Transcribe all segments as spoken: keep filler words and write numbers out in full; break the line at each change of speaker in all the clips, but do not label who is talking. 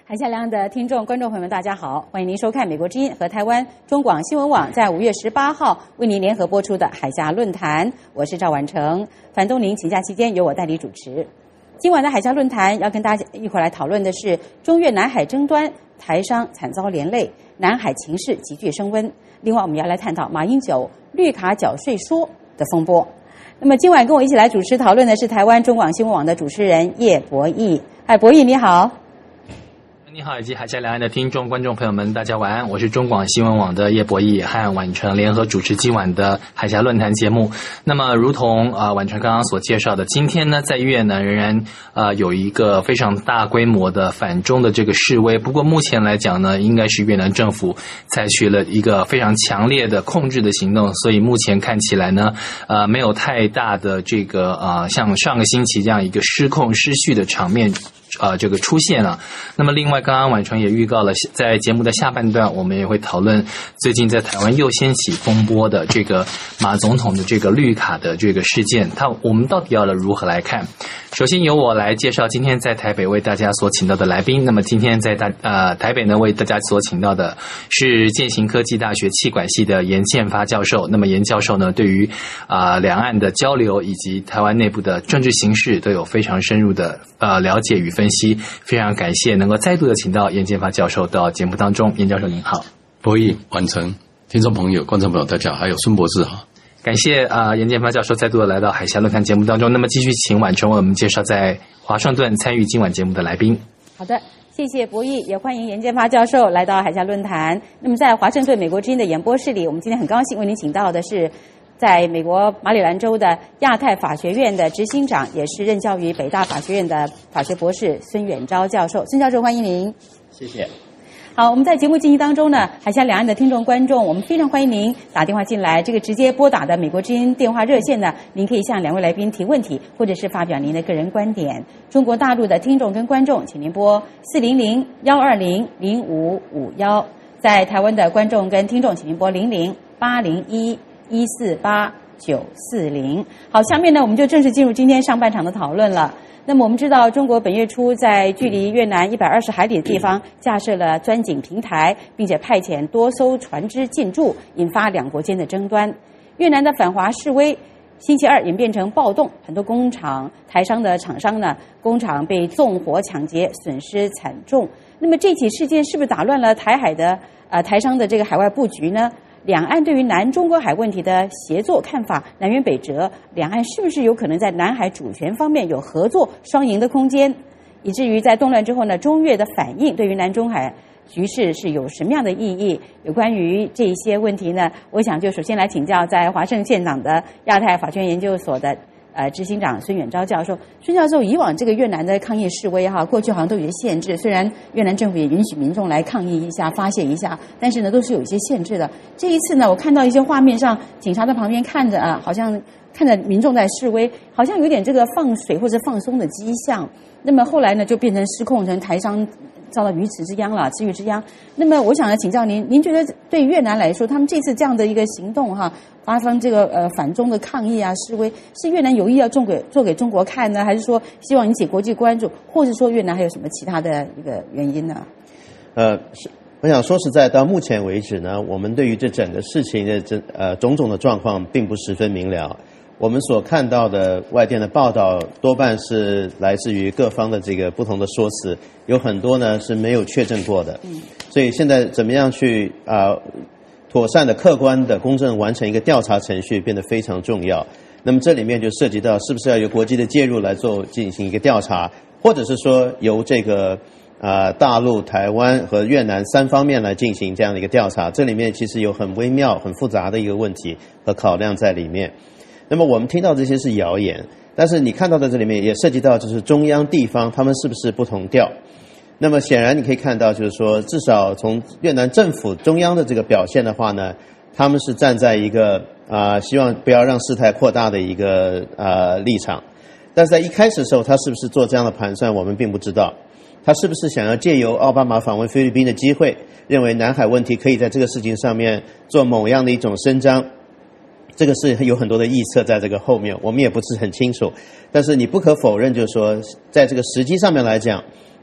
海峡两岸的听众、观众朋友们，大家好，欢迎您收看美国之音和台湾中广新闻网在五月十八号为您联合播出的海峡论坛。我是赵婉成，樊东林请假期间由我代理主持。今晚的海峡论坛要跟大家一块来讨论的是中越南海争端，台商惨遭连累，南海情势急剧升温。另外，我们要来探讨马英九绿卡缴税说的风波。那么今晚跟我一起来主持讨论的是台湾中广新闻网的主持人叶博弈。嗨，博弈你好。
你好，以及海峡两岸的听众、观众朋友们，大家晚安。我是中广新闻网的叶博弈，和婉成联合主持今晚的海峡论坛节目。那么，如同啊、呃、婉成刚刚所介绍的，今天呢，在越南仍然呃有一个非常大规模的反中的这个示威。不过目前来讲呢，应该是越南政府采取了一个非常强烈的控制的行动，所以目前看起来呢，呃没有太大的这个呃像上个星期这样一个失控失序的场面。呃，这个出现了。那么，另外，刚刚婉成也预告了，在节目的下半段，我们也会讨论最近在台湾又掀起风波的这个马总统的这个绿卡的这个事件，它我们到底要如何来看？首先由我来介绍今天在台北为大家所请到的来宾。那么今天在大呃台北呢为大家所请到的是健行科技大学企管系的严建发教授。那么严教授呢对于啊、呃、两岸的交流以及台湾内部的政治形势都有非常深入的呃了解与分析。非常感谢能够再度的请到严建发教授到节目当中。严教授您好。
博弈、婉成，听众朋友、观众朋友大家好，还有孙博士好。
感谢啊、呃，严建发教授再度的来到海峡论坛节目当中。那么继续请婉成为我们介绍在华盛顿参与今晚节目的来宾。
好的，谢谢博弈，也欢迎严建发教授来到海峡论坛。那么在华盛顿美国之音的演播室里，我们今天很高兴为您请到的是在美国马里兰州的亚太法学院的执行长，也是任教于北大法学院的法学博士孙远昭教授。孙教授，欢迎您。
谢谢。
好，我们在节目进行当中呢，海峡两岸的听众观众，我们非常欢迎您打电话进来。这个直接拨打的美国之音电话热线呢，您可以向两位来宾提问题，或者是发表您的个人观点。中国大陆的听众跟观众，请您拨四零零幺二零零五五幺；在台湾的观众跟听众，请您拨零零八零一一四八九四零。好，下面呢，我们就正式进入今天上半场的讨论了。那么我们知道，中国本月初在距离越南一百二十海里的地方架设了钻井平台，并且派遣多艘船只进驻，引发两国间的争端。越南的反华示威星期二演变成暴动，很多工厂、台商的厂商呢，工厂被纵火抢劫，损失惨重。那么这起事件是不是打乱了台海的呃台商的这个海外布局呢？两岸对于南中国海问题的协作看法南辕北辙，两岸是不是有可能在南海主权方面有合作双赢的空间？以至于在动乱之后呢，中越的反应对于南中海局势是有什么样的意义？有关于这一些问题呢，我想就首先来请教在华盛建党的亚太法学院研究所的呃，执行长孙远昭教授。孙教授，以往这个越南的抗议示威哈，过去好像都有一些限制，虽然越南政府也允许民众来抗议一下、发泄一下，但是呢，都是有一些限制的。这一次呢，我看到一些画面上，警察在旁边看着啊，好像看着民众在示威，好像有点这个放水或者放松的迹象。那么后来呢，就变成失控，成台商遭到鱼池之殃了，知遇之殃。那么我想来请教您，您觉得对越南来说，他们这次这样的一个行动哈，发生这个呃反中的抗议啊示威，是越南有意要做给做给中国看呢，还是说希望引起国际关注，或者说越南还有什么其他的一个原因呢？
呃，是我想说实在，到目前为止呢，我们对于这整个事情的这呃种种的状况并不十分明了。我们所看到的外电的报道多半是来自于各方的这个不同的说辞，有很多呢是没有确证过的。嗯，所以现在怎么样去啊、呃、妥善的、客观的、公正完成一个调查程序变得非常重要。那么这里面就涉及到是不是要由国际的介入来做进行一个调查，或者是说由这个啊、呃、大陆、台湾和越南三方面来进行这样的一个调查。这里面其实有很微妙、很复杂的一个问题和考量在里面。那么我们听到这些是谣言，但是你看到的这里面也涉及到就是中央地方他们是不是不同调。那么显然你可以看到就是说至少从越南政府中央的这个表现的话呢，他们是站在一个啊、呃、希望不要让事态扩大的一个呃立场。但是在一开始的时候他是不是做这样的盘算我们并不知道。他是不是想要借由奥巴马访问菲律宾的机会，认为南海问题可以在这个事情上面做某样的一种伸张，这个是有很多的臆测在这个后面，我们也不是很清楚。但是你不可否认就是说在这个时机上面来讲，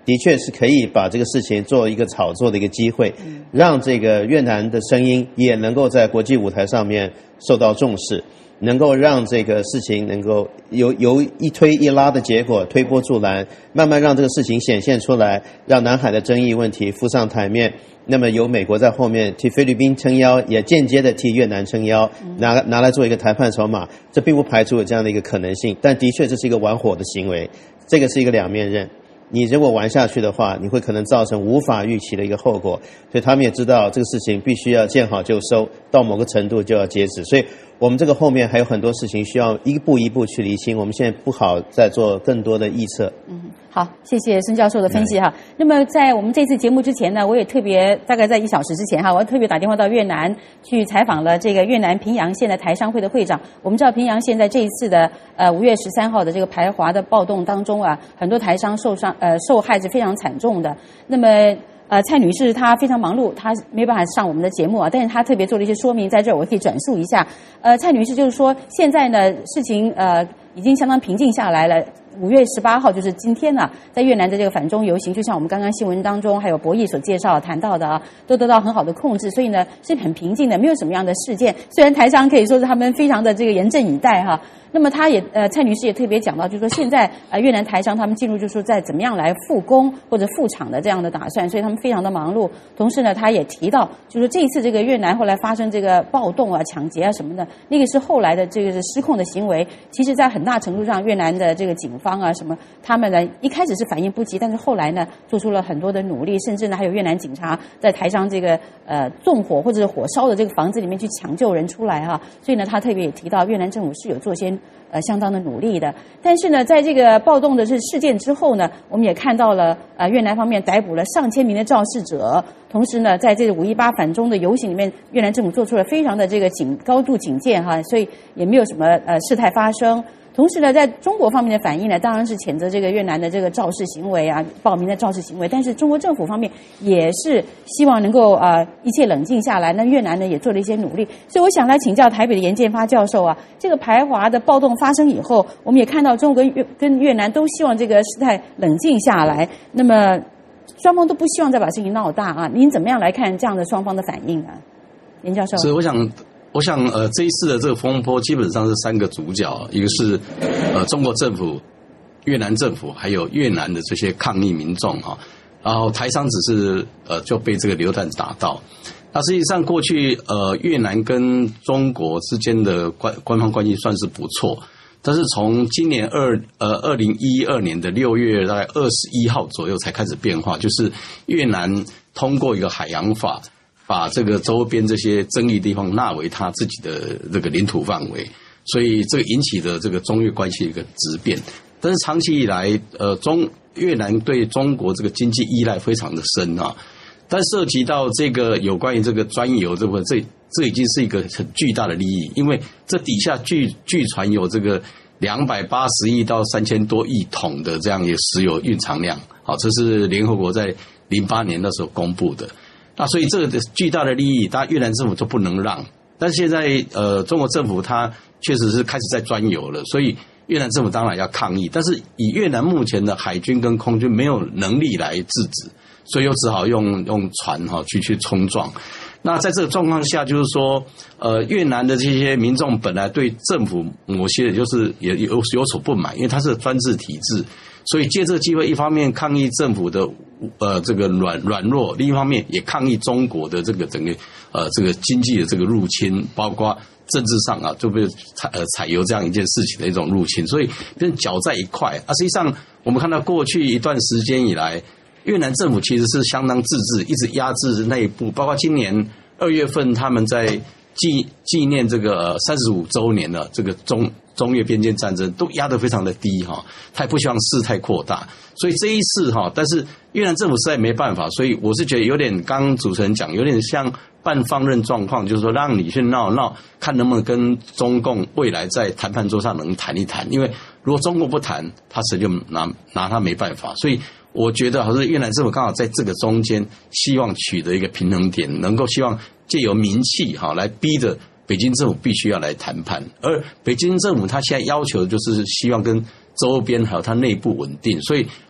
的确是可以把这个事情做一个炒作的一个机会，让这个越南的声音也能够在国际舞台上面受到重视，能够让这个事情能够由由一推一拉的结果推波助澜，慢慢让这个事情显现出来，让南海的争议问题浮上台面。那么由美国在后面替菲律宾撑腰，也间接的替越南撑腰，拿拿来做一个谈判筹码，这并不排除有这样的一个可能性，但的确这是一个玩火的行为，这个是一个两面刃。你如果玩下去的话，你会可能造成无法预期的一个后果，所以他们也知道这个事情必须要见好就收，到某个程度就要截止，所以我们这个后面还有很多事情需要一步一步去厘清，我们现在不好再做更多的臆测。
嗯，好，谢谢孙教授的分析哈。那么在我们这次节目之前呢，我也特别大概在一小时之前哈，我特别打电话到越南去采访了这个越南平阳县的台商会的会长。我们知道平阳县在这一次的呃五月十三号的这个排华的暴动当中啊，很多台商受伤呃受害是非常惨重的。那么呃，蔡女士她非常忙碌，她没办法上我们的节目啊，但是她特别做了一些说明，在这儿我可以转述一下。呃，蔡女士就是说，现在呢事情呃已经相当平静下来了。五月十八号就是今天呢、啊，在越南的这个反中游行，就像我们刚刚新闻当中还有博弈所介绍谈到的啊，都得到很好的控制，所以呢是很平静的，没有什么样的事件。虽然台商可以说是他们非常的这个严阵以待哈。那么他也呃蔡女士也特别讲到，就是说现在呃越南台商他们进入就是说在怎么样来复工或者复厂的这样的打算，所以他们非常的忙碌。同时呢，他也提到，就是这一次这个越南后来发生这个暴动啊、抢劫啊什么的，那个是后来的这个是失控的行为。其实，在很大程度上，越南的这个警方啊什么，他们呢一开始是反应不及，但是后来呢做出了很多的努力，甚至呢还有越南警察在台上这个呃纵火或者是火烧的这个房子里面去抢救人出来哈、啊。所以呢，他特别也提到越南政府是有做些呃相当的努力的。但是呢，在这个暴动的这事件之后呢，我们也看到了呃越南方面逮捕了上千名的肇事者，同时呢，在这个五一八反中的游行里面，越南政府做出了非常的这个警高度警戒哈，所以也没有什么呃事态发生。同时呢，在中国方面的反应呢，当然是谴责这个越南的这个肇事行为啊，暴民的肇事行为。但是中国政府方面也是希望能够呃一切冷静下来。那越南呢也做了一些努力，所以我想来请教台北的严建发教授啊，这个排华的暴动发生以后，我们也看到中国跟越跟越南都希望这个事态冷静下来。那么双方都不希望再把事情闹大啊，您怎么样来看这样的双方的反应啊，严教授？
所以我想。我想，呃，这一次的这个风波基本上是三个主角，一个是呃中国政府、越南政府，还有越南的这些抗议民众哈。然后台商只是呃就被这个流弹打到。那实际上过去呃越南跟中国之间的官官方关系算是不错，但是从今年二呃二零一二年的六月大概二十一号左右才开始变化，就是越南通过一个海洋法。把这个周边这些争议地方纳为他自己的这个领土范围，所以这个引起的这个中越关系的一个质变。但是长期以来，呃，中越南对中国这个经济依赖非常的深啊。但涉及到这个有关于这个专油这部分，这这已经是一个很巨大的利益，因为这底下据据传有这个两百八十亿到三千多亿桶的这样一个石油蕴藏量，好，这是联合国在零八年那时候公布的。那所以这个巨大的利益，当然越南政府就不能让。但是现在呃，中国政府它确实是开始在专油了，所以越南政府当然要抗议。但是以越南目前的海军跟空军没有能力来制止，所以又只好用用船哈去去冲撞。那在这个状况下，就是说，呃，越南的这些民众本来对政府某些就是也有有所不满，因为它是专制体制。所以借这个机会，一方面抗议政府的呃这个软软弱，另一方面也抗议中国的这个整个呃这个经济的这个入侵，包括政治上啊，就被采呃采油这样一件事情的一种入侵，所以变搅在一块。啊，实际上我们看到过去一段时间以来，越南政府其实是相当自治，一直压制内部，包括今年二月份他们在纪纪念这个三十五周年的这个中。中越边界战争都压得非常的低哈，他也不希望事态扩大，所以这一次哈，但是越南政府实在没办法，所以我是觉得有点，刚刚主持人讲，有点像半放任状况，就是说让你去闹闹，看能不能跟中共未来在谈判桌上能谈一谈，因为如果中国不谈，他谁就拿拿他没办法，所以我觉得好像越南政府刚好在这个中间，希望取得一个平衡点，能够希望借由民气哈来逼着。北京政府必须要来谈判，而北京政府他现在要求的就是希望跟周边还有它内部稳定，所以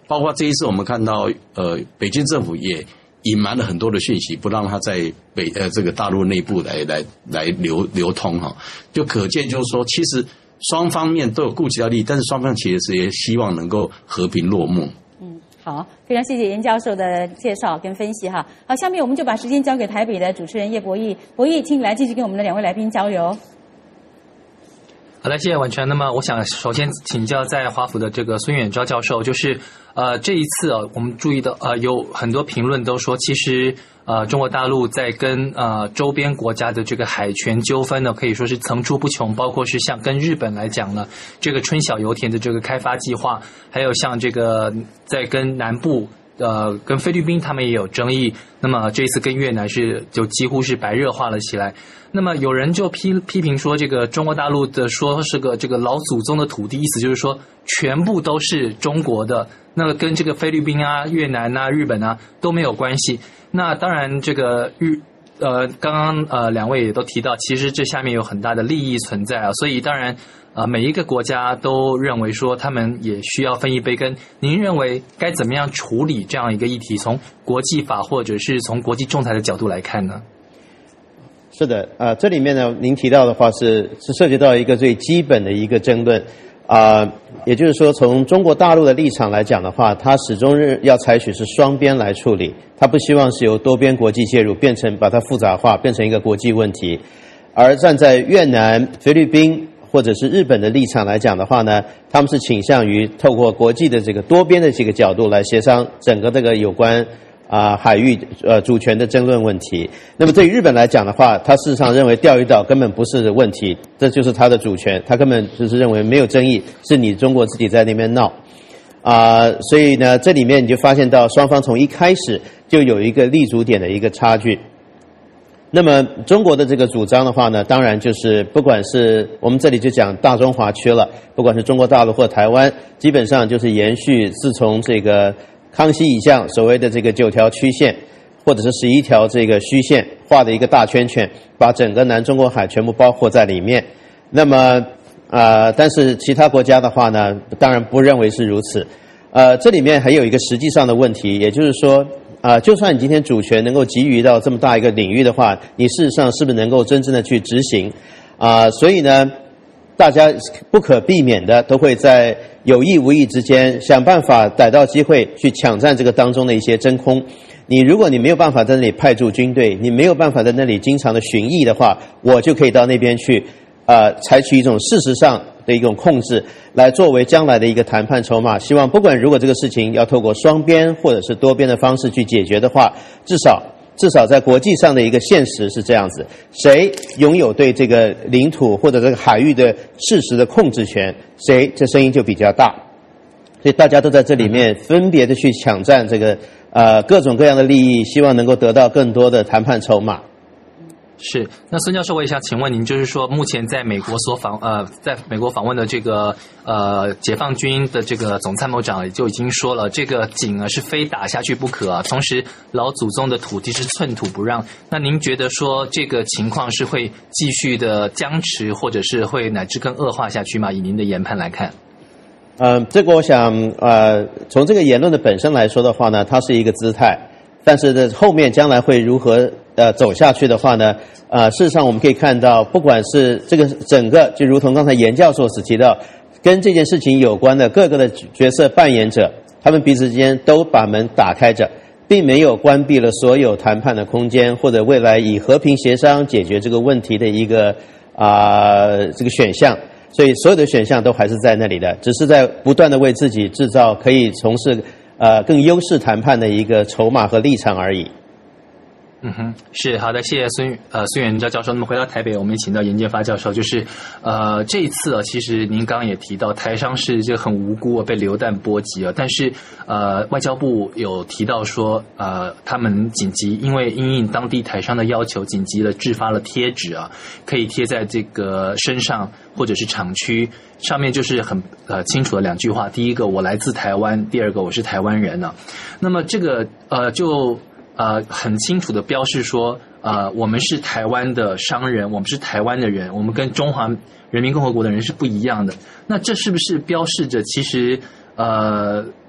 包括这一次我们看到，呃，北京政府也隐瞒了很多的讯息，不让它在北呃这个大陆内部来来来流流通哈，就可见就是说，其实双方面都有顾及到利益，但是双方其实也希望能够和平落幕。
嗯，好，非常谢谢严教授的介绍跟分析哈。好，下面我们就把时间交给台北的主持人叶博弈，博弈，请你来继续跟我们的两位来宾交流。
好的，谢谢婉全。那么我想首先请教在华府的这个孙远昭教授，就是呃这一次啊，我们注意到呃有很多评论都说，其实呃中国大陆在跟呃周边国家的这个海权纠纷呢，可以说是层出不穷，包括是像跟日本来讲呢，这个春晓油田的这个开发计划，还有像这个在跟南部。呃，跟菲律宾他们也有争议，那么这一次跟越南是就几乎是白热化了起来。那么有人就批批评说，这个中国大陆的说是个这个老祖宗的土地，意思就是说全部都是中国的，那个跟这个菲律宾啊、越南啊、日本啊都没有关系。那当然，这个日呃，刚刚呃两位也都提到，其实这下面有很大的利益存在啊，所以当然。呃，每一个国家都认为说他们也需要分一杯羹。您认为该怎么样处理这样一个议题？从国际法或者是从国际仲裁的角度来看呢？
是的，呃，这里面呢，您提到的话是是涉及到一个最基本的一个争论，啊、呃，也就是说，从中国大陆的立场来讲的话，它始终是要采取是双边来处理，它不希望是由多边国际介入，变成把它复杂化，变成一个国际问题。而站在越南、菲律宾或者是日本的立场来讲的话呢，他们是倾向于透过国际的这个多边的这个角度来协商整个这个有关啊、呃、海域呃主权的争论问题。那么对于日本来讲的话，他事实上认为钓鱼岛根本不是问题，这就是他的主权，他根本就是认为没有争议，是你中国自己在那边闹啊、呃，所以呢，这里面你就发现到双方从一开始就有一个立足点的一个差距。那么中国的这个主张的话呢，当然就是不管是我们这里就讲大中华区了，不管是中国大陆或台湾，基本上就是延续自从这个康熙以降所谓的这个九条曲线，或者是十一条这个虚线画的一个大圈圈，把整个南中国海全部包括在里面。那么呃，但是其他国家的话呢，当然不认为是如此。呃，这里面还有一个实际上的问题，也就是说。啊、呃，就算你今天主权能够给予到这么大一个领域的话，你事实上是不是能够真正的去执行？啊、呃，所以呢，大家不可避免的都会在有意无意之间想办法逮到机会去抢占这个当中的一些真空。你如果你没有办法在那里派驻军队，你没有办法在那里经常的巡弋的话，我就可以到那边去，呃，采取一种事实上的一种控制，来作为将来的一个谈判筹码。希望不管如果这个事情要透过双边或者是多边的方式去解决的话，至少至少在国际上的一个现实是这样子：谁拥有对这个领土或者这个海域的事实的控制权，谁这声音就比较大。所以大家都在这里面分别的去抢占这个呃各种各样的利益，希望能够得到更多的谈判筹码。
是，那孙教授，我也想请问您，就是说，目前在美国所访呃，在美国访问的这个呃解放军的这个总参谋长就已经说了，这个井啊是非打下去不可啊。同时，老祖宗的土地是寸土不让。那您觉得说这个情况是会继续的僵持，或者是会乃至更恶化下去吗？以您的研判来看。
嗯、呃，这个我想呃，从这个言论的本身来说的话呢，它是一个姿态。但是呢，后面将来会如何呃走下去的话呢？呃，事实上我们可以看到，不管是这个整个，就如同刚才严教授所提到，跟这件事情有关的各个的角色扮演者，他们彼此之间都把门打开着，并没有关闭了所有谈判的空间，或者未来以和平协商解决这个问题的一个啊、呃、这个选项。所以所有的选项都还是在那里的，只是在不断的为自己制造可以从事呃更优势谈判的一个筹码和立场而已。
嗯哼，是好的，谢谢孙呃孙远昭教授。那么回到台北，我们请到严建发教授，就是呃这一次啊，其实您刚刚也提到台商是这个很无辜啊，被流弹波及啊，但是呃外交部有提到说呃他们紧急因为因应当地台商的要求，紧急的制发了贴纸啊，可以贴在这个身上或者是厂区上面，就是很呃清楚的两句话，第一个我来自台湾，第二个我是台湾人啊。那么这个呃就。呃，很清楚的标示说，呃，我们是台湾的商人，我们是台湾的人，我们跟中华人民共和国的人是不一样的。那这是不是标示着其实，呃，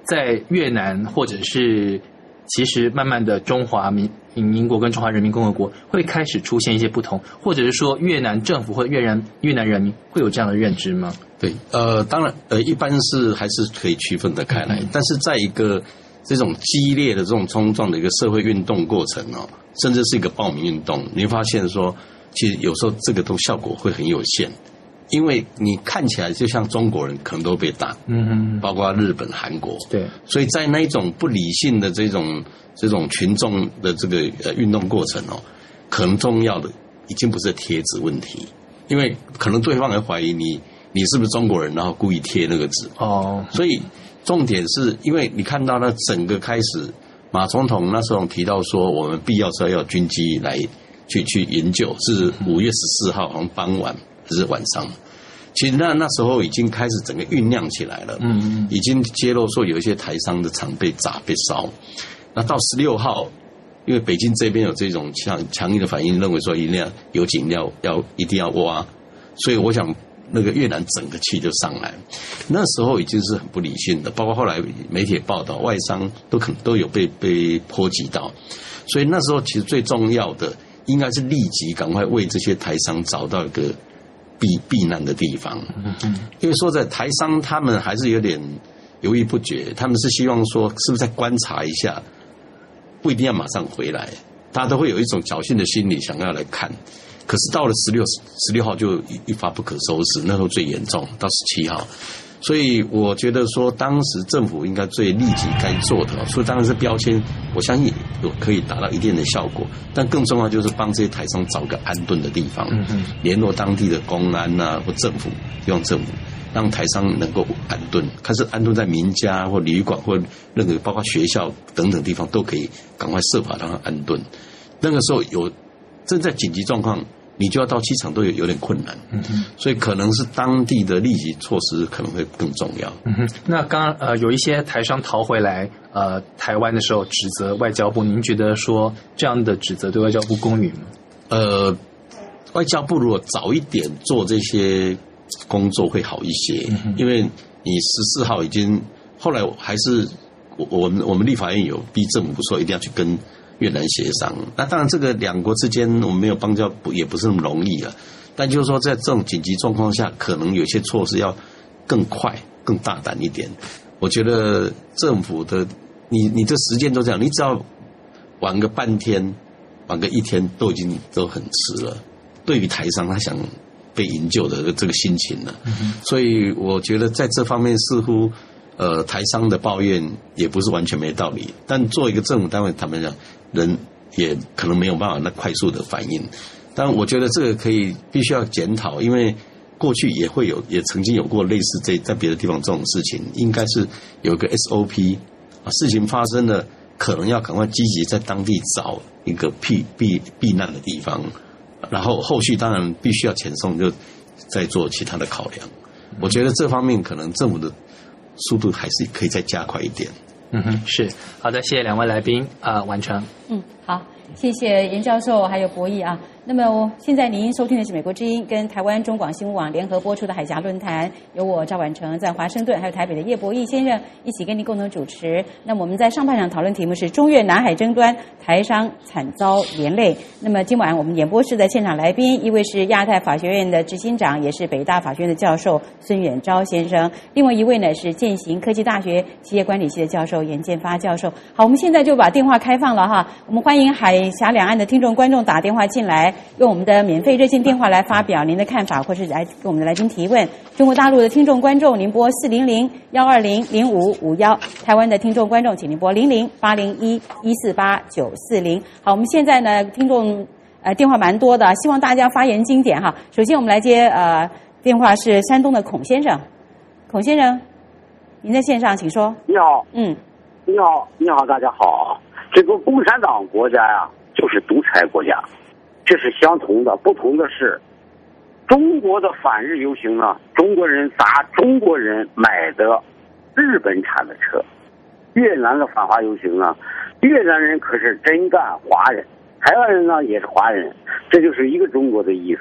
在越南或者是其实慢慢的中华民民国跟中华人民共和国会开始出现一些不同，或者是说越南政府或越南越南人民会有这样的认知吗？
对，呃，当然，呃，一般是还是可以区分得开来，嗯、但是在一个这种激烈的这种冲撞的一个社会运动过程哦，甚至是一个暴民运动，你会发现说，其实有时候这个都效果会很有限。因为你看起来就像中国人，可能都被打，嗯嗯，包括日本、韩国，对，所以在那一种不理性的这种这种群众的这个呃运动过程哦，可能重要的已经不是贴纸问题，因为可能对方会怀疑你你是不是中国人，然后故意贴那个纸哦，所以重点是因为你看到那整个开始，马总统那时候提到说，我们必要时候要军机来去去营救，是五月十四号好像傍晚。是晚上，其实那那时候已经开始整个酝酿起来了，嗯嗯，已经揭露说有一些台商的厂被炸被烧，那到十六号，因为北京这边有这种强强硬的反应，认为说一定要有井要要一定要挖，所以我想那个越南整个气就上来，那时候已经是很不理性的，包括后来媒体报道，外商都可能都有被被波及到，所以那时候其实最重要的应该是立即赶快为这些台商找到一个避避难的地方，因为说在台商他们还是有点犹豫不决，他们是希望说是不是再观察一下，不一定要马上回来，大家都会有一种侥幸的心理想要来看。可是到了十六十六号就一发不可收拾，那时候最严重，到十七号。所以我觉得说，当时政府应该最立即该做的，所以当然是标签，我相信有可以达到一定的效果。但更重要就是帮这些台商找个安顿的地方，嗯、联络当地的公安啊或政府，地方政府，让台商能够安顿，看是安顿在民家或旅馆或任何包括学校等等地方都可以赶快设法让他安顿。那个时候有正在紧急状况，你就要到机场都有有点困难，嗯哼，所以可能是当地的立即措施可能会更重要。
嗯哼，那刚刚呃有一些台商逃回来呃台湾的时候指责外交部，您觉得说这样的指责对外交部公允吗？
呃，外交部如果早一点做这些工作会好一些，嗯、因为你十四号已经后来还是我我们我们立法院有逼政府说一定要去跟越南协商，那当然这个两国之间我们没有邦交不也不是那么容易了，但就是说在这种紧急状况下，可能有些措施要更快、更大胆一点。我觉得政府的你你这时间都这样，你只要晚个半天、晚个一天，都已经都很迟了。对于台商他想被营救的这个心情了，嗯、所以我觉得在这方面似乎。呃，台商的抱怨也不是完全没道理，但做一个政府单位，他们讲人也可能没有办法那快速的反应。但我觉得这个可以必须要检讨，因为过去也会有，也曾经有过类似这在别的地方这种事情，应该是有个 S O P 啊，事情发生了，可能要赶快积极在当地找一个避避避难的地方，然后后续当然必须要遣送，就再做其他的考量。我觉得这方面可能政府的速度还是可以再加快一点。
嗯哼，是好的，谢谢两位来宾啊、呃，完成。
嗯，好，谢谢严教授还有博弈啊。那么我现在您收听的是美国之音跟台湾中广新闻网联合播出的海峡论坛，由我赵婉成在华盛顿还有台北的叶博弈先生一起跟您共同主持。那么我们在上半场讨论题目是中越南海争端，台商惨遭连累。那么今晚我们演播室的现场来宾，一位是亚太法学院的执行长，也是北大法学院的教授孙远昭先生，另外一位呢是践行科技大学企业管理系的教授严建发教授。好，我们现在就把电话开放了哈，我们欢迎海峡两岸的听众观众打电话进来，用我们的免费热线电话来发表您的看法，或是来跟我们的来宾提问。中国大陆的听众观众，您拨四零零幺二零零五五幺；台湾的听众观众，请您拨零零八零一一四八九四零。好，我们现在呢，听众呃电话蛮多的，希望大家发言精简哈。首先我们来接呃电话是山东的孔先生，孔先生，您在线上，请说。
你好，
嗯，
你好，你好，大家好。这个共产党国家呀，就是独裁国家。这是相同的，不同的是，中国的反日游行呢，中国人砸中国人买的日本产的车；越南的反华游行呢，越南人可是真干华人，台湾人呢也是华人，这就是一个中国的意思。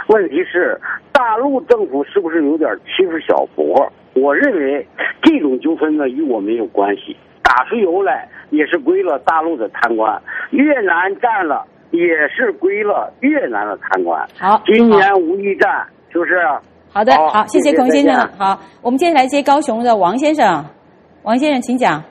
问题是大陆政府是不是有点欺负小国？我认为这种纠纷呢与我没有关系，打出油来也是归了大陆的贪官，越南占了也是归了越南的贪官。
好，
今年五一战是不是？
好的，好，谢谢孔先生。
谢谢
好，我们接下来接高雄的王先生，王先生请讲。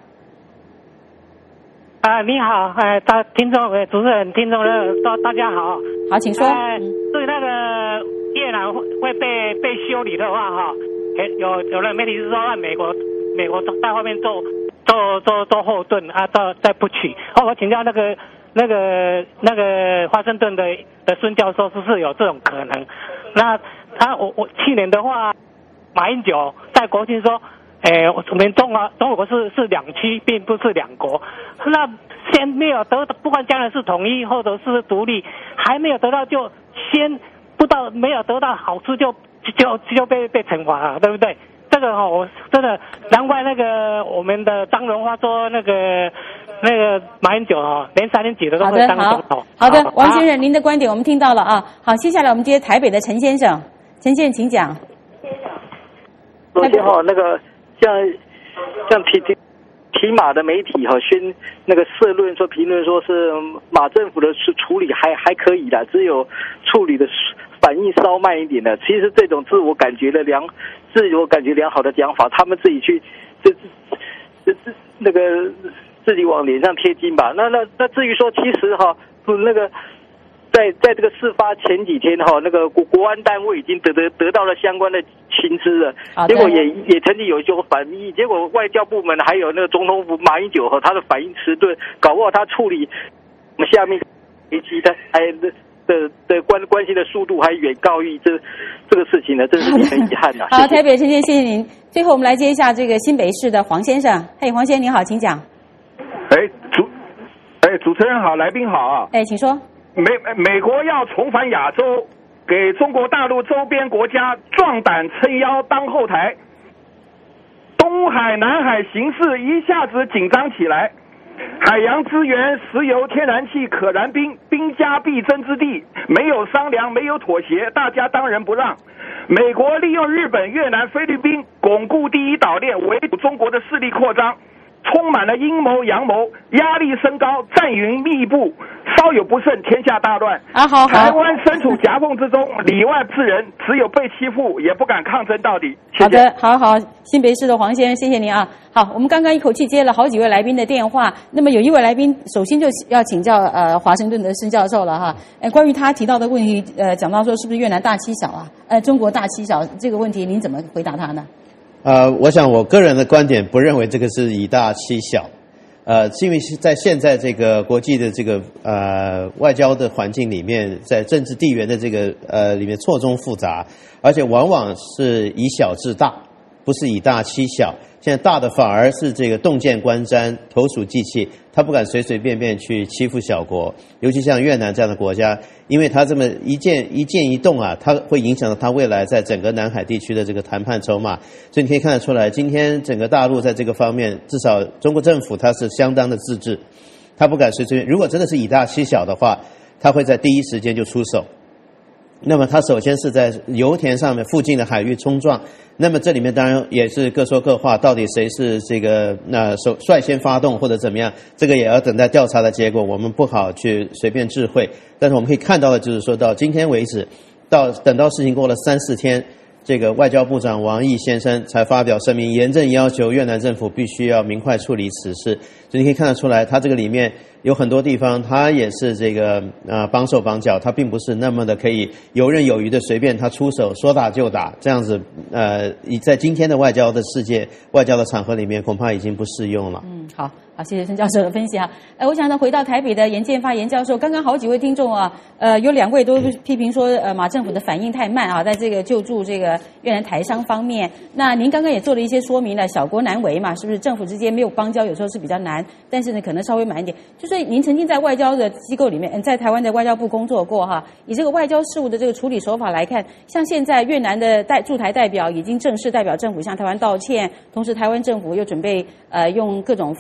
啊，你好，哎，大听众、呃，主持人、听众的大大家好。
好，请说。
哎，对那个越南会会被被修理的话，哈，有有的媒体是说让美国美国在后面做做做做后盾啊，再再不取。哦，我请教那个那个那个华盛顿的的孙教授，是不是有这种可能？那他我我去年的话，马英九在国庆说。诶，我们中华中国是是两区，并不是两国。那先没有得，不管将来是统一或者是独立，还没有得到就先不到没有得到好处就就就被被惩罚了，对不对？这个哈、哦，我真的难怪那个我们的张荣发说那个那个马英九哈、哦，连三年几的都会当总统。
好的，王先生，您的观点我们听到了啊。好，接下来我们接台北的陈先生，陈先生请讲。
昨天哈那个。像像提提提马的媒体哈宣那个社论说评论说是马政府的处理还还可以的，只有处理的反应稍慢一点的。其实这种自我感觉的良自我感觉良好的讲法，他们自己去这这这那个自己往脸上贴金吧。那那那至于说其实哈那个。在在这个事发前几天哈，那个国国安单位已经得得得到了相关的情资了，结果也也曾经有就反应，结果外交部门还有那个总统府马英九和他的反应迟钝，搞不好他处理我们下面危机的还的的的关关系的速度还远高于这这个事情呢，真是很遗憾呐、啊。
好，台北陈先生，谢谢您。最后我们来接一下这个新北市的黄先生，嘿，黄先生你好，请讲。
哎主，哎主持人好，来宾好啊。
哎，请说。
美美国要重返亚洲，给中国大陆周边国家壮胆撑腰当后台，东海、南海形势一下子紧张起来，海洋资源、石油、天然气、可燃冰，兵家必争之地，没有商量，没有妥协，大家当仁不让。美国利用日本、越南、菲律宾巩固第一岛链，围堵中国的势力扩张。充满了阴谋阳谋，压力升高，战云密布，稍有不慎，天下大乱。
啊，好好。
台湾身处夹缝之中，里外不是人，只有被欺负，也不敢抗争到底。谢谢。
好的，好好，新北市的黄先生，谢谢您啊。好，我们刚刚一口气接了好几位来宾的电话，那么有一位来宾，首先就要请教呃华盛顿的孙教授了哈。呃，关于他提到的问题，呃，讲到说是不是越南大欺小啊？呃，中国大欺小这个问题，您怎么回答他呢？
呃，我想我个人的观点不认为这个是以大欺小，呃，是因为是在现在这个国际的这个呃外交的环境里面，在政治地缘的这个呃里面错综复杂，而且往往是以小制大，不是以大欺小。现在大的反而是这个洞见观瞻、投鼠忌器，他不敢随随便便去欺负小国，尤其像越南这样的国家，因为他这么一件一件一动啊，它会影响到他未来在整个南海地区的这个谈判筹码。所以你可以看得出来，今天整个大陆在这个方面，至少中国政府它是相当的自制，他不敢随随便。如果真的是以大欺小的话，他会在第一时间就出手。那么他首先是在油田上面附近的海域冲撞，那么这里面当然也是各说各话，到底谁是这个那首率先发动或者怎么样，这个也要等待调查的结果，我们不好去随便智慧。但是我们可以看到的就是说到今天为止，到等到事情过了三四天，这个外交部长王毅先生才发表声明，严正要求越南政府必须要明快处理此事。所以你可以看得出来，他这个里面有很多地方，他也是这个呃绑手绑脚，他并不是那么的可以游刃有余的随便他出手，说打就打这样子。呃，在今天的外交的世界、外交的场合里面，恐怕已经不适用了。
嗯，好。好，谢谢孙教授的分析哈。呃，我想呢，回到台北的严建发严教授，刚刚好几位听众啊，呃，有两位都批评说，呃，马政府的反应太慢啊，在这个救助这个越南台商方面。那您刚刚也做了一些说明了，小国难为嘛，是不是？政府之间没有邦交，有时候是比较难，但是呢，可能稍微慢一点。就是您曾经在外交的机构里面，在台湾的外交部工作过哈，以这个外交事务的这个处理手法来看，像现在越南的代驻台代表已经正式代表政府向台湾道歉，同时台湾政府又准备呃用各种方式啊。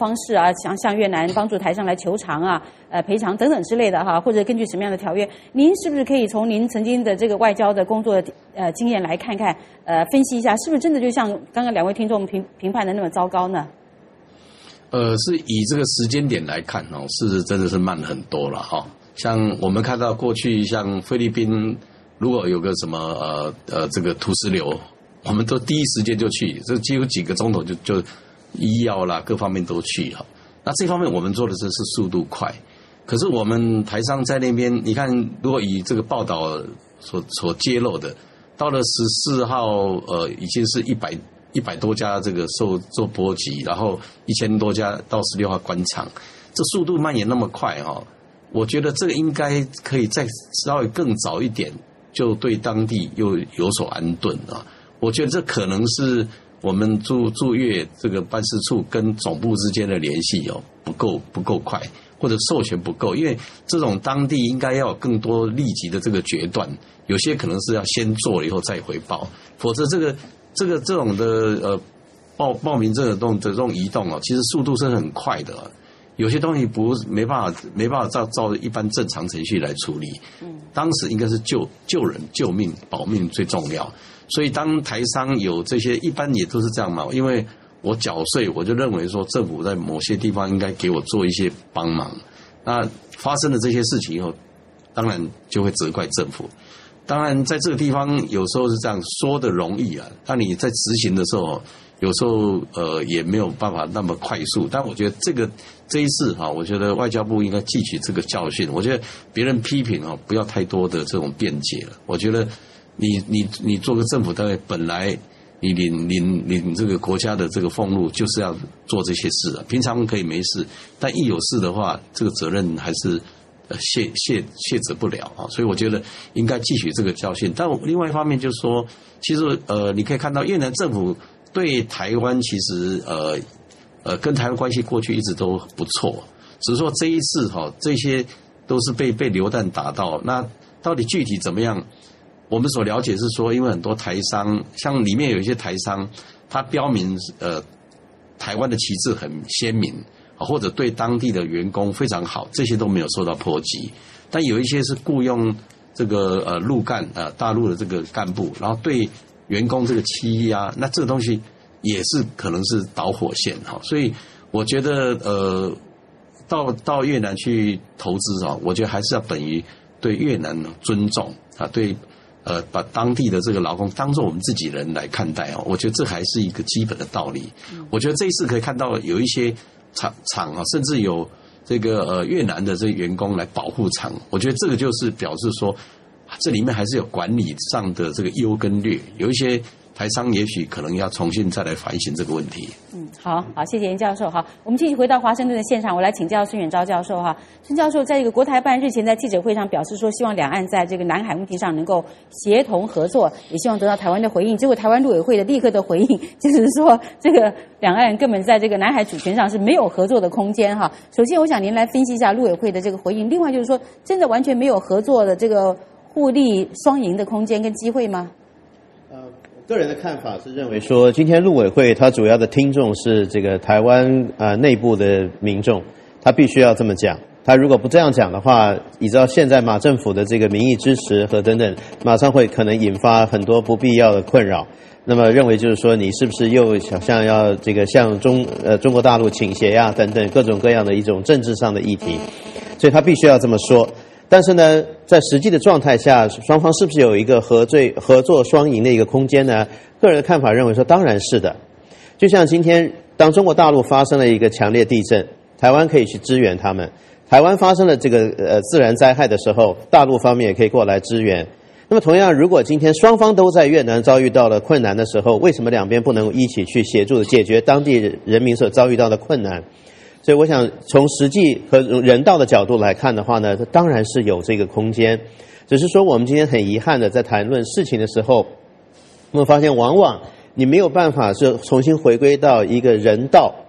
啊，向向越南帮助台商来求偿啊、呃赔偿等等之类的哈，或者根据什么样的条约，您是不是可以从您曾经的这个外交的工作呃经验来看看，呃分析一下，是不是真的就像刚刚两位听众评评判的那么糟糕呢？
呃，是以这个时间点来看哦，是真的是慢很多了哈、哦。像我们看到过去，像菲律宾如果有个什么呃呃这个土石流，我们都第一时间就去，这几乎几个钟头就就医药啦各方面都去哈。那这方面我们做的这是速度快，可是我们台商在那边，你看如果以这个报道所所揭露的，到了十四号呃已经是一百。一百多家这个受受波及，然后一千多家到十六号关场，这速度蔓延那么快哈、哦，我觉得这个应该可以再稍微更早一点，就对当地又有所安顿啊。我觉得这可能是我们驻驻越这个办事处跟总部之间的联系哦不够不够快，或者授权不够，因为这种当地应该要有更多立即的这个决断，有些可能是要先做了以后再回报，否则这个。这个这种的呃报报名这种这种移动哦，其实速度是很快的、啊，有些东西不没办法没办法照照一般正常程序来处理。嗯，当时应该是救救人救命保命最重要，所以当台商有这些，一般也都是这样嘛，因为我缴税，我就认为说政府在某些地方应该给我做一些帮忙。那发生了这些事情以后，当然就会责怪政府。当然，在这个地方有时候是这样说的容易啊，但你在执行的时候，有时候呃也没有办法那么快速。但我觉得这个这一次哈、啊，我觉得外交部应该汲取这个教训。我觉得别人批评啊，不要太多的这种辩解了。我觉得你你你做个政府单位，本来你领领领这个国家的这个俸禄，就是要做这些事啊。平常可以没事，但一有事的话，这个责任还是。呃，卸卸卸责不了啊，所以我觉得应该汲取这个教训。但另外一方面就是说，其实呃，你可以看到越南政府对台湾其实呃呃跟台湾关系过去一直都不错，只是说这一次哈、哦，这些都是被被流弹打到。那到底具体怎么样？我们所了解是说，因为很多台商，像里面有一些台商，他标明呃台湾的旗帜很鲜明。或者对当地的员工非常好，这些都没有受到波及。但有一些是雇佣这个呃陆干呃大陆的这个干部，然后对员工这个欺压，那这个东西也是可能是导火线哈。所以我觉得呃到到越南去投资啊，我觉得还是要等于对越南尊重啊，对呃把当地的这个劳工当作我们自己人来看待啊，我觉得这还是一个基本的道理。我觉得这一次可以看到有一些。厂厂啊，甚至有这个呃越南的这些员工来保护厂，我觉得这个就是表示说，这里面还是有管理上的这个优跟劣，有一些台商也许可能要重新再来反省这个问题。嗯，
好好，谢谢严教授。好，我们继续回到华盛顿的现场，我来请教孙远昭教授哈。孙教授在这个国台办日前在记者会上表示说，希望两岸在这个南海问题上能够协同合作，也希望得到台湾的回应。结果台湾陆委会的立刻的回应就是说，这个两岸根本在这个南海主权上是没有合作的空间哈。首先，我想您来分析一下陆委会的这个回应。另外就是说，真的完全没有合作的这个互利双赢的空间跟机会吗？
个人的看法是认为说，今天陆委会它主要的听众是这个台湾呃内部的民众，他必须要这么讲。他如果不这样讲的话，依照现在马政府的这个民意支持和等等，马上会可能引发很多不必要的困扰。那么认为就是说，你是不是又想像要这个向中呃中国大陆倾斜呀、啊、等等各种各样的一种政治上的议题，所以他必须要这么说。但是呢，在实际的状态下，双方是不是有一个合作合作双赢的一个空间呢？个人的看法认为说，当然是的。就像今天，当中国大陆发生了一个强烈地震，台湾可以去支援他们；台湾发生了这个呃自然灾害的时候，大陆方面也可以过来支援。那么同样，如果今天双方都在越南遭遇到了困难的时候，为什么两边不能一起去协助解决当地人民所遭遇到的困难？所以我想从实际和人道的角度来看的话呢，当然是有这个空间。只是说我们今天很遗憾的在谈论事情的时候，我们发现往往你没有办法是重新回归到一个人道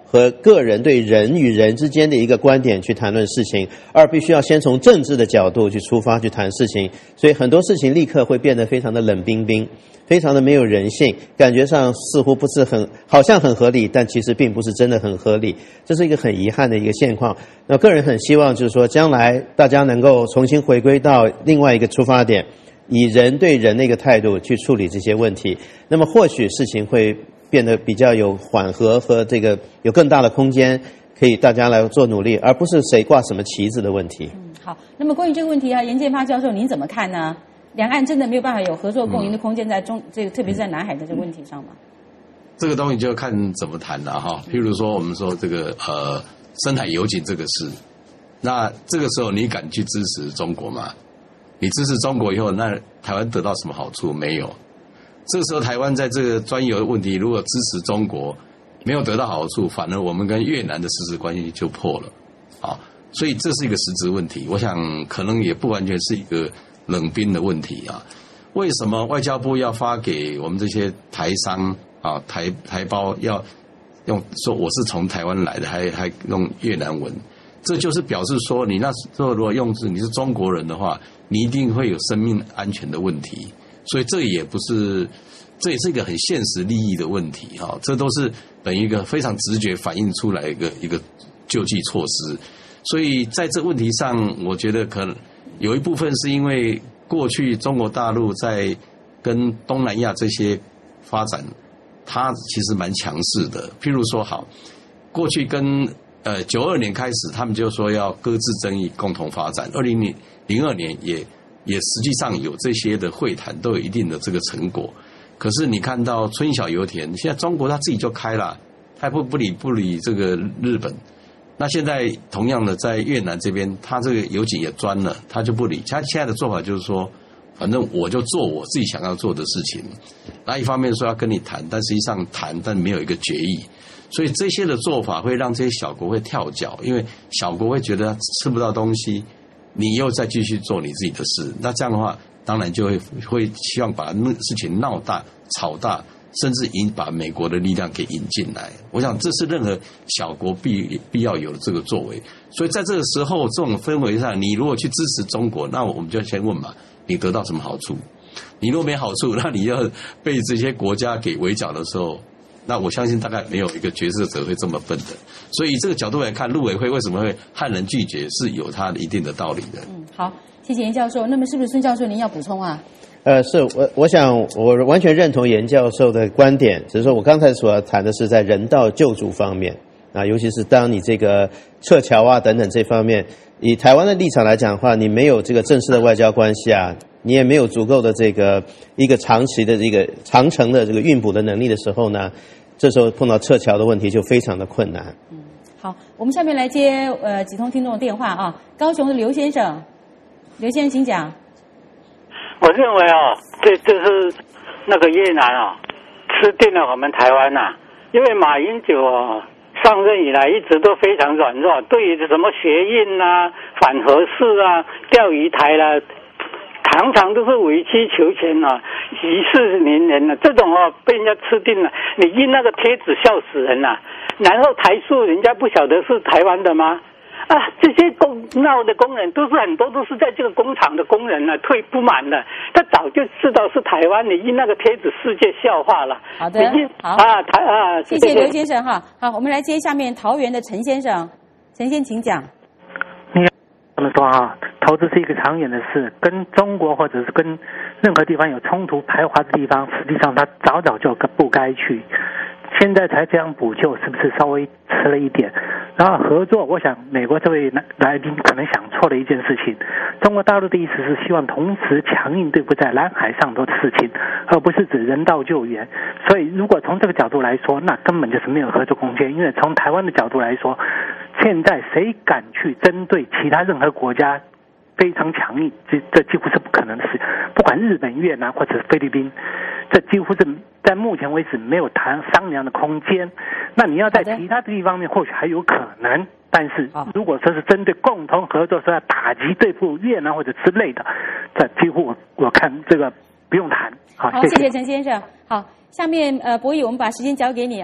和个人对人与人之间的一个观点去谈论事情，而必须要先从政治的角度去出发去谈事情，所以很多事情立刻会变得非常的冷冰冰，非常的没有人性，感觉上似乎不是很好像很合理，但其实并不是真的很合理，这是一个很遗憾的一个现况。那个人很希望就是说将来大家能够重新回归到另外一个出发点，以人对人的一个态度去处理这些问题，那么或许事情会变得比较有缓和和这个有更大的空间，可以大家来做努力，而不是谁挂什么旗子的问题。
嗯，好，那么关于这个问题啊，严建发教授您怎么看呢？两岸真的没有办法有合作共赢的空间在中这个特别是在南海的这个问题上吗？
这个东西就看怎么谈了哈。譬如说我们说这个呃深海油井这个事，那这个时候你敢去支持中国吗？你支持中国以后，那台湾得到什么好处？没有。这个时候台湾在这个专油的问题，如果支持中国，没有得到好处，反而我们跟越南的实质关系就破了啊。所以这是一个实质问题。我想可能也不完全是一个冷冰的问题啊。为什么外交部要发给我们这些台商啊台台胞要用说我是从台湾来的，还还用越南文？这就是表示说，你那时候如果用字你是中国人的话，你一定会有生命安全的问题。所以这也不是，这也是一个很现实利益的问题哈。这都是等于一个非常直觉反映出来一个一个救济措施。所以在这个问题上，我觉得可能有一部分是因为过去中国大陆在跟东南亚这些发展，它其实蛮强势的。譬如说，好，过去跟呃九二年开始，他们就说要搁置争议，共同发展。二零零二年也也实际上有这些的会谈，都有一定的这个成果。可是你看到春晓油田，现在中国他自己就开了，他不不理不理这个日本。那现在同样的在越南这边，他这个油井也钻了，他就不理。他现在的做法就是说，反正我就做我自己想要做的事情。那一方面说要跟你谈，但实际上谈，但没有一个决议。所以这些的做法会让这些小国会跳脚，因为小国会觉得吃不到东西，你又再继续做你自己的事。那这样的话，当然就会会希望把事情闹大、炒大。甚至引把美国的力量给引进来，我想这是任何小国必必要有的这个作为。所以在这个时候，这种氛围上，你如果去支持中国，那我们就先问嘛，你得到什么好处？你如果没好处，那你要被这些国家给围剿的时候，那我相信大概没有一个决策者会这么笨的。所以这个角度来看，陆委会为什么会悍然拒绝，是有它一定的道理的。
嗯，好，谢谢严教授。那么是不是孙教授您要补充啊？
呃，是我我想我完全认同严教授的观点，只是说我刚才所谈的是在人道救助方面啊，尤其是当你这个撤侨啊等等这方面，以台湾的立场来讲的话，你没有这个正式的外交关系啊，你也没有足够的这个一个长期的这个长程的这个运补的能力的时候呢，这时候碰到撤侨的问题就非常的困难。
嗯，好，我们下面来接呃几通听众的电话啊，高雄的刘先生，刘先生请讲。
我认为啊，这这是那个越南啊，吃定了我们台湾呐、啊。因为马英九啊上任以来一直都非常软弱，对于什么学运啊、反核事啊、钓鱼台啦、啊，常常都是委曲求全啊，息事宁人啊，这种啊被人家吃定了。你印那个贴纸笑死人了、啊，然后台塑人家不晓得是台湾的吗？啊，这些工闹的工人都是很多都是在这个工厂的工人呢、啊，退不满了，他早就知道是台湾，你印那个贴纸世界笑话了。
好的，好
啊，台啊，
谢谢刘先生哈。好，我们来接下面桃园的陈先生，陈先请讲。
你这么说啊，投资是一个长远的事，跟中国或者是跟任何地方有冲突排华的地方，实际上他早早就不该去。现在才这样补救，是不是稍微迟了一点？然后合作，我想美国这位来宾可能想错了一件事情。中国大陆的意思是希望同时强硬对付在南海上头的事情，而不是指人道救援。所以如果从这个角度来说，那根本就是没有合作空间。因为从台湾的角度来说，现在谁敢去针对其他任何国家非常强硬，这这几乎是不可能的事。不管日本、越南或者是菲律宾，这几乎是在目前为止没有谈商量的空间。那你要在其他地方面或许还有可能，但是如果说是针对共同合作说要打击对付越南或者之类的，这几乎我我看这个不用谈。好，
好，谢谢陈先生。好，下面呃博弈我们把时间交给你啊，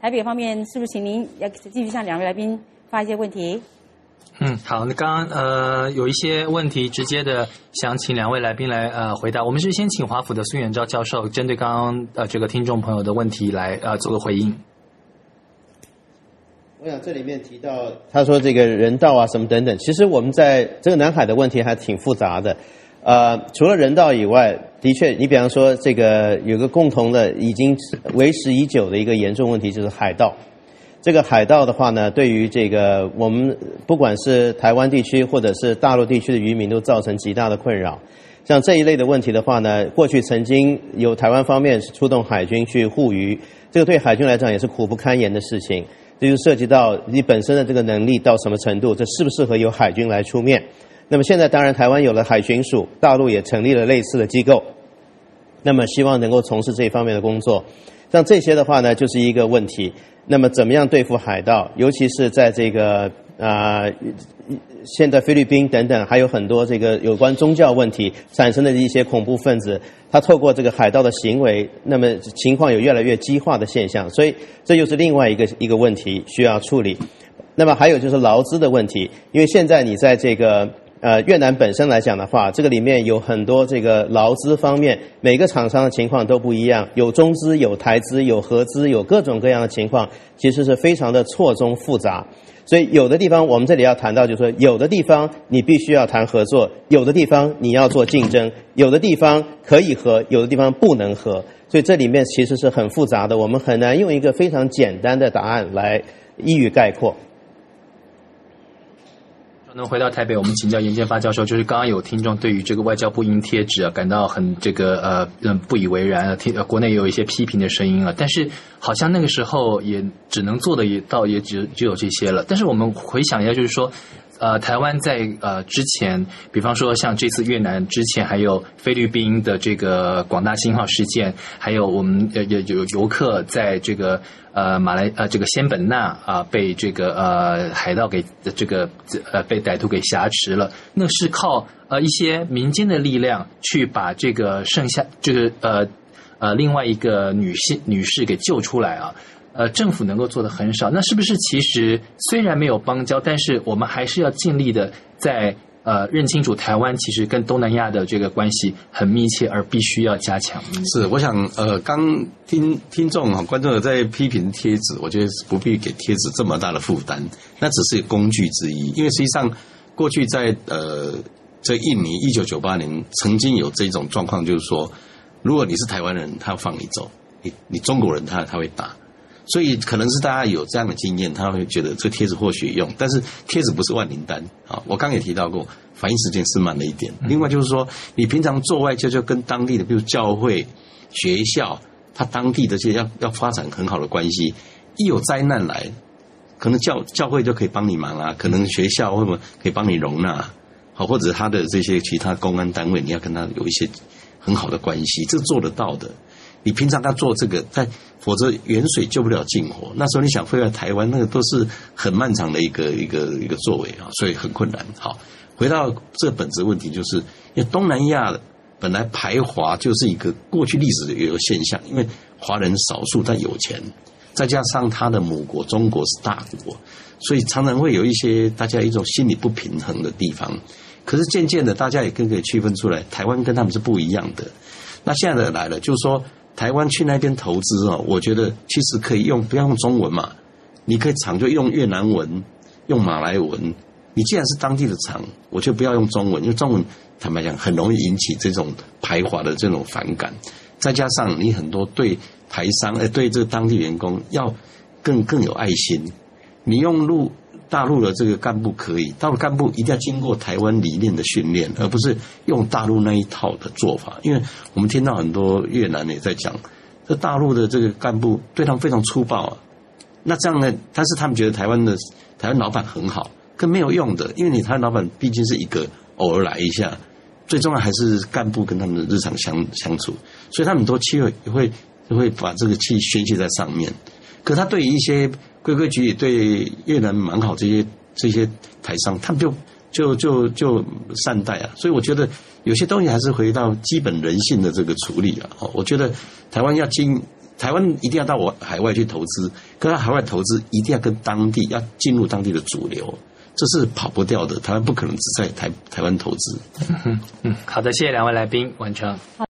台北方面是不是请您要继续向两位来宾发一些问题？
嗯，好，那刚刚呃有一些问题直接的想请两位来宾来呃回答。我们是先请华府的苏远昭教授针对刚刚呃这个听众朋友的问题来呃做个回应。
我想这里面提到他说这个人道啊什么等等，其实我们在这个南海的问题还挺复杂的。呃，除了人道以外，的确，你比方说这个有个共同的已经维持已久的一个严重问题就是海盗。这个海盗的话呢，对于这个我们不管是台湾地区或者是大陆地区的渔民都造成极大的困扰。像这一类的问题的话呢，过去曾经有台湾方面出动海军去护渔，这个对海军来讲也是苦不堪言的事情。这就涉及到你本身的这个能力到什么程度，这适不适合由海军来出面。那么现在当然台湾有了海巡署，大陆也成立了类似的机构，那么希望能够从事这一方面的工作。像这些的话呢，就是一个问题。那么怎么样对付海盗，尤其是在这个啊、呃，现在菲律宾等等还有很多这个有关宗教问题产生的一些恐怖分子，他透过这个海盗的行为，那么情况有越来越激化的现象，所以这就是另外一个一个问题需要处理。那么还有就是劳资的问题，因为现在你在这个呃，越南本身来讲的话，这个里面有很多这个劳资方面，每个厂商的情况都不一样，有中资、有台资、有合资，有各种各样的情况，其实是非常的错综复杂。所以有的地方我们这里要谈到，就是说有的地方你必须要谈合作，有的地方你要做竞争，有的地方可以合，有的地方不能合。所以这里面其实是很复杂的，我们很难用一个非常简单的答案来一语概括。
那回到台北，我们请教严建发教授，就是刚刚有听众对于这个外交部印贴纸啊感到很这个呃嗯不以为然啊，听呃国内也有一些批评的声音啊，但是好像那个时候也只能做的也到也只只有这些了。但是我们回想一下，就是说。呃，台湾在呃之前，比方说像这次越南之前，还有菲律宾的这个广大星号事件，还有我们呃有有游客在这个呃马来呃这个仙本那啊、呃、被这个呃海盗给这个呃被歹徒给挟持了，那是靠呃一些民间的力量去把这个剩下这个呃呃另外一个女性女士给救出来啊。呃，政府能够做的很少，那是不是其实虽然没有邦交，但是我们还是要尽力的在呃认清楚台湾其实跟东南亚的这个关系很密切，而必须要加强。
是，我想呃，刚听听众啊观众有在批评贴纸，我觉得不必给贴纸这么大的负担，那只是工具之一，因为实际上过去在呃在印尼一九九八年曾经有这种状况，就是说，如果你是台湾人，他要放你走，你你中国人他他会打。所以可能是大家有这样的经验，他会觉得这贴纸或许用，但是贴纸不是万灵丹啊。我刚也提到过，反应时间是慢了一点。另外就是说，你平常做外交就跟当地的，比如教会、学校，他当地的这些要要发展很好的关系。一有灾难来，可能教教会就可以帮你忙啊，可能学校会不会可以帮你容纳，好，或者他的这些其他公安单位，你要跟他有一些很好的关系，这做得到的。你平常要做这个，但否则远水救不了近火。那时候你想飞来台湾，那个都是很漫长的一个一个一个作为啊，所以很困难。好，回到这个本质问题，就是因为东南亚本来排华就是一个过去历史的一个现象，因为华人少数但有钱，再加上他的母国中国是大国，所以常常会有一些大家一种心理不平衡的地方。可是渐渐的，大家也更可以区分出来，台湾跟他们是不一样的。那现在的来了，就是说。台湾去那边投资哦，我觉得其实可以用，不要用中文嘛，你可以厂就用越南文，用马来文。你既然是当地的厂，我就不要用中文，因为中文坦白讲很容易引起这种排华的这种反感。再加上你很多对台商，呃，对这个当地员工要更更有爱心。你用陆大陆的这个干部可以，大陆干部一定要经过台湾理念的训练，而不是用大陆那一套的做法。因为我们听到很多越南也在讲，这大陆的这个干部对他们非常粗暴啊。那这样呢？但是他们觉得台湾的台湾老板很好，更没有用的，因为你台湾老板毕竟是一个偶尔来一下，最重要还是干部跟他们的日常相相处，所以他们很多气会会会把这个气宣泄在上面。可是他对于一些规规矩矩对越南蛮好这些这些台商，他们就就就就善待啊，所以我觉得有些东西还是回到基本人性的这个处理啊。我觉得台湾要经台湾一定要到我海外去投资，可是海外投资一定要跟当地要进入当地的主流，这是跑不掉的。台湾不可能只在台台湾投资。
嗯嗯，好的，谢谢两位来宾，完成。